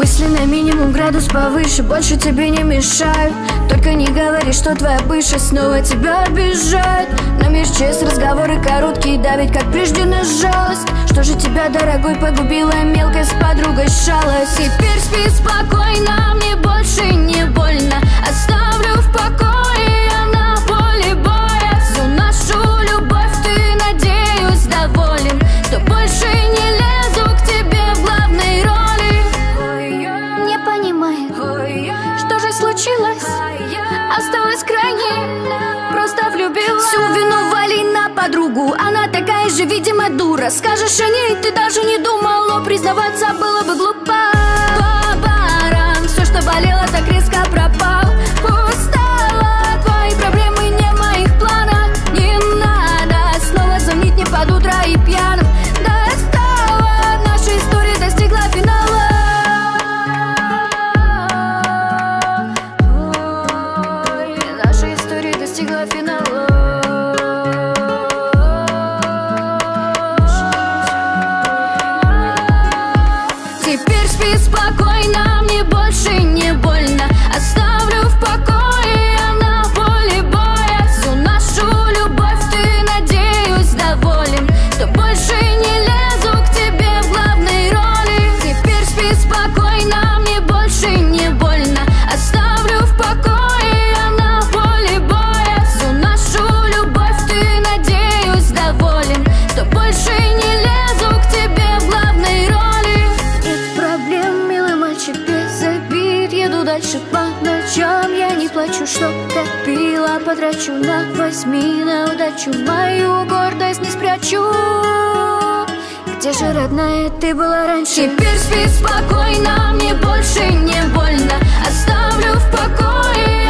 Мысли на минимум, градус повыше, больше тебе не мешают. Только не говори, что твоя бывшая снова тебя обижает. На межчесть разговоры короткие, давить как прежде на жалость. Что же тебя, дорогой, погубила мелкая с подругой шалость? Теперь спи спокойно, мне больше не больно. Оставлю в покое, я на поле боя. Всю нашу любовь ты, надеюсь, доволен. Что больше не лезу к тебе в главной роли. Не понимает, что же случилось? Осталась крайне, просто влюбилась. Всю вину вали на подругу, она такая же, видимо, дура. Скажешь о ней, ты даже не думал, но признаваться было бы глупо. Баран, все, что болело, так резко пропал. Устала, твои проблемы не в моих планах. Не надо снова звонить мне под утро и пьяным. Достала, наша история достигла финала. Ой, наша история достигла финала. Теперь спи спокойно, мне больше не больно. Оставлю в покое, я на поле боя. Всю нашу любовь ты, надеюсь, доволен. Что больше не лезу к тебе в главной роли. Теперь спи спокойно, мне больше не больно. Оставлю в покое, я на поле боя. Всю нашу любовь ты, надеюсь, доволен. Что больше не лезу к тебе в главной роли. Нет проблем, милый мальчик, без обид. Еду дальше по ночам, я не плачу, что копила. Потрачу на возьми, на удачу мою гордость не спрячу. Где же, родная, ты была раньше? Теперь спи спокойно, мне больше не больно. Оставлю в покое,